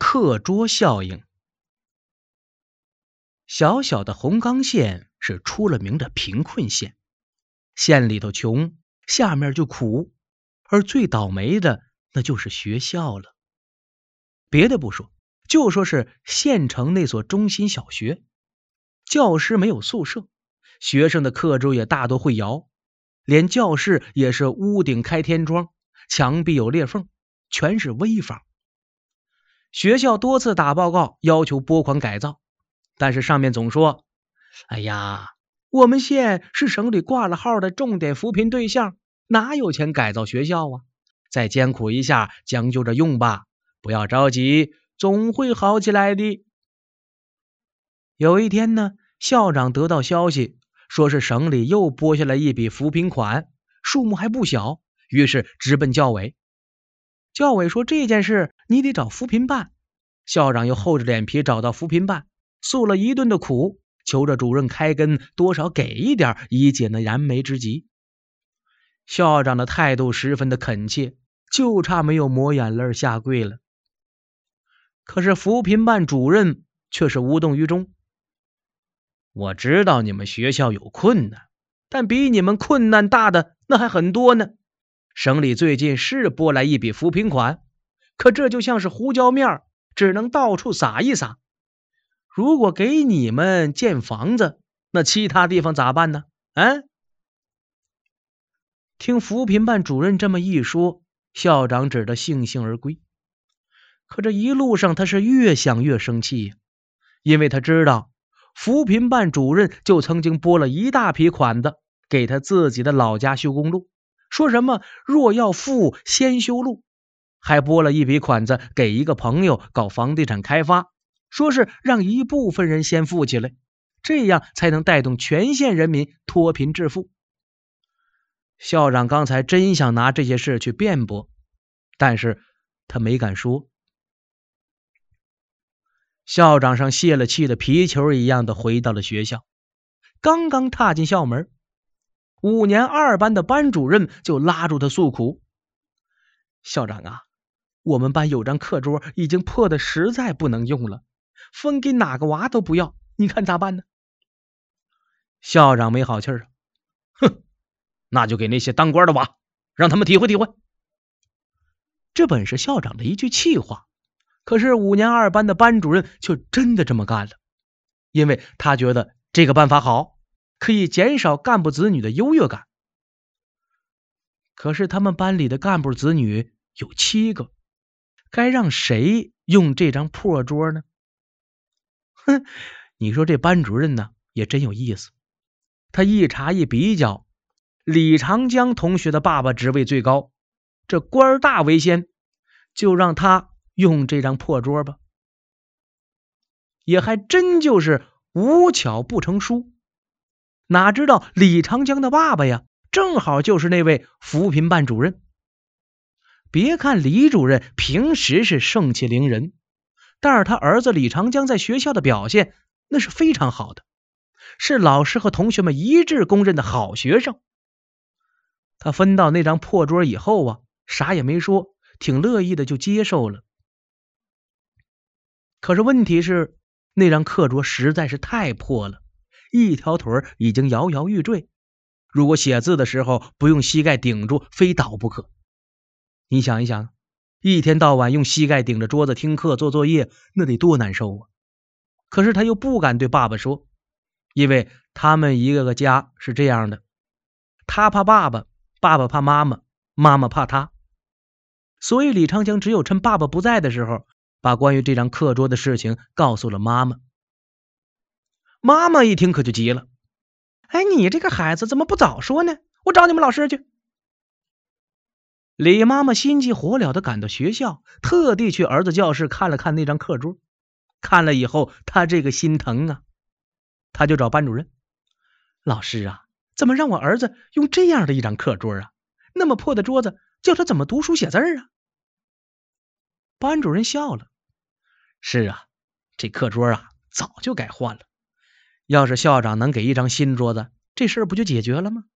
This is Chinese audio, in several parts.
课桌效应。小小的红冈县是出了名的贫困县，县里头穷，下面就苦，而最倒霉的那就是学校了。别的不说，就说是县城那所中心小学，教师没有宿舍，学生的课桌也大多会摇，连教室也是屋顶开天窗，墙壁有裂缝，全是危房。学校多次打报告要求拨款改造，但是上面总说，哎呀，我们县是省里挂了号的重点扶贫对象，哪有钱改造学校啊？再艰苦一下，将就着用吧，不要着急，总会好起来的。有一天呢，校长得到消息，说是省里又拨下来一笔扶贫款，数目还不小，于是直奔教委。教委说这件事你得找扶贫办，校长又厚着脸皮找到扶贫办，诉了一顿的苦，求着主任开根，多少给一点，以解那燃眉之急。校长的态度十分的恳切，就差没有抹眼泪下跪了。可是扶贫办主任却是无动于衷。我知道你们学校有困难，但比你们困难大的那还很多呢。省里最近是拨来一笔扶贫款，可这就像是胡椒面，只能到处撒一撒。如果给你们建房子，那其他地方咋办呢？听扶贫办主任这么一说，校长只得悻悻而归。可这一路上他是越想越生气呀，因为他知道扶贫办主任就曾经拨了一大批款子给他自己的老家修公路，说什么若要富先修路，还拨了一笔款子给一个朋友搞房地产开发，说是让一部分人先富起来，这样才能带动全县人民脱贫致富。校长刚才真想拿这些事去辩驳，但是他没敢说。校长像泄了气的皮球一样的回到了学校，刚刚踏进校门，5年2班的班主任就拉住他诉苦：校长啊，我们班有张课桌已经破得实在不能用了，分给哪个娃都不要，你看咋办呢？校长没好气儿，哼，那就给那些当官的娃，让他们体会体会。这本是校长的一句气话，可是5年2班的班主任却真的这么干了，因为他觉得这个办法好，可以减少干部子女的优越感。可是他们班里的干部子女有7个，该让谁用这张破桌呢？你说这班主任呢也真有意思，他一查一比较，李长江同学的爸爸职位最高，这官大为先，就让他用这张破桌吧。也还真就是无巧不成书，哪知道李长江的爸爸呀，正好就是那位扶贫办主任。别看李主任平时是盛气凌人，但是他儿子李长江在学校的表现那是非常好的，是老师和同学们一致公认的好学生。他分到那张破桌以后啊，啥也没说，挺乐意的就接受了。可是问题是，那张课桌实在是太破了，一条腿已经摇摇欲坠，如果写字的时候不用膝盖顶住，非倒不可。你想一想，一天到晚用膝盖顶着桌子听课做作业，那得多难受啊！可是他又不敢对爸爸说，因为他们一个个家是这样的，他怕爸爸，爸爸怕妈妈，妈妈怕他。所以李长江只有趁爸爸不在的时候，把关于这张课桌的事情告诉了妈妈。妈妈一听可就急了，你这个孩子怎么不早说呢？我找你们老师去。李妈妈心急火燎地赶到学校，特地去儿子教室看了看那张课桌。看了以后，他这个心疼啊，他就找班主任：老师啊，怎么让我儿子用这样的一张课桌啊？那么破的桌子，叫他怎么读书写字啊？班主任笑了：是啊，这课桌啊，早就该换了。要是校长能给一张新桌子，这事儿不就解决了吗？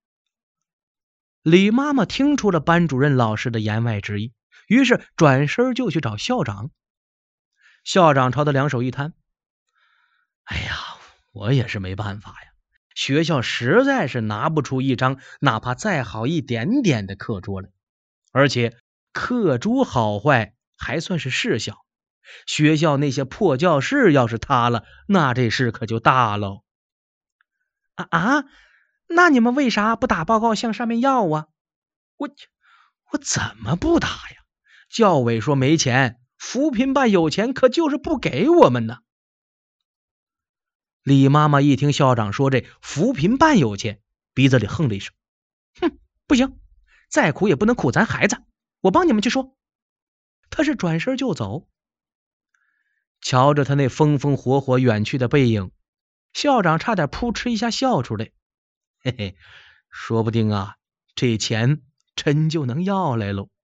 李妈妈听出了班主任老师的言外之意，于是转身就去找校长。 校长朝他两手一摊：“哎呀，我也是没办法呀，学校实在是拿不出一张哪怕再好一点点的课桌来，而且课桌好坏还算是事小，学校那些破教室要是塌了，那这事可就大喽。”那你们为啥不打报告向上面要啊？我怎么不打呀？教委说没钱，扶贫办有钱，可就是不给我们呢。李妈妈一听校长说这扶贫办有钱，鼻子里哼了一声：“哼，不行，再苦也不能苦咱孩子，我帮你们去说。”他是转身就走。瞧着他那风风火火远去的背影，校长差点扑哧一下笑出来。嘿嘿，说不定啊，这钱真就能要来喽。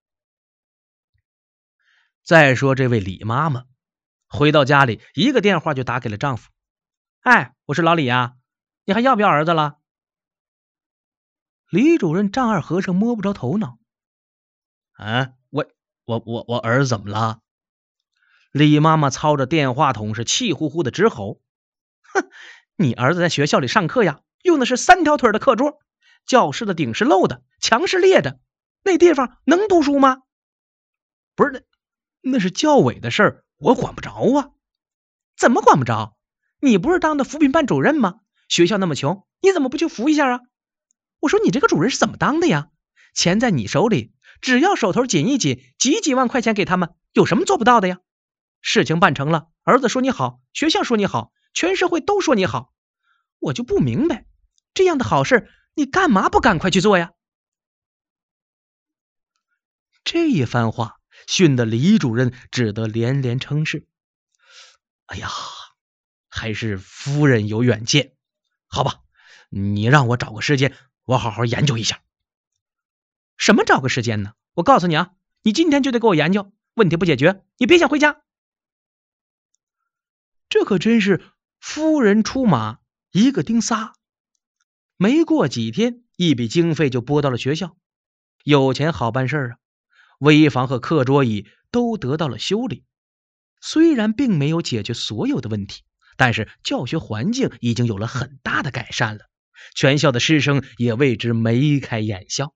再说这位李妈妈，回到家里，一个电话就打给了丈夫。哎，我是老李啊，你还要不要儿子了？李主任丈二和尚摸不着头脑。啊，我儿子怎么了？李妈妈操着电话筒是气呼呼的直吼。哼，你儿子在学校里上课呀，用的是3条腿的课桌，教室的顶是漏的，墙是裂的，那地方能读书吗？不是，那是教委的事儿，我管不着啊。怎么管不着？你不是当的扶贫办主任吗？学校那么穷，你怎么不去扶一下啊？我说你这个主任是怎么当的呀？钱在你手里，只要手头紧一紧，几万块钱给他们，有什么做不到的呀？事情办成了，儿子说你好，学校说你好，全社会都说你好，我就不明白，这样的好事你干嘛不赶快去做呀？这一番话训得李主任只得连连称是。哎呀，还是夫人有远见。好吧，你让我找个时间，我好好研究一下。什么找个时间呢？我告诉你啊，你今天就得给我研究，问题不解决，你别想回家。这可真是夫人出马，一个钉仨。没过几天，一笔经费就拨到了学校。有钱好办事啊，危房和课桌椅都得到了修理。虽然并没有解决所有的问题，但是教学环境已经有了很大的改善了，全校的师生也为之眉开眼笑。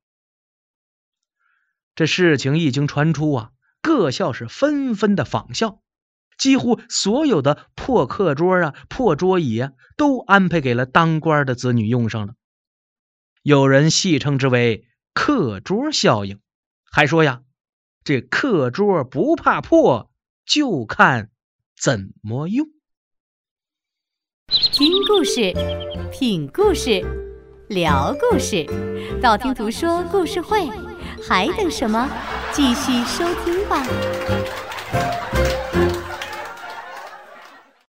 这事情一经传出啊，各校是纷纷的仿效，几乎所有的破课桌啊、破桌椅啊，都安排给了当官的子女用上了。有人戏称之为课桌效应，还说呀，这课桌不怕破，就看怎么用。 听故事，品故事，聊故事，道听途说故事会，还等什么？继续收听吧。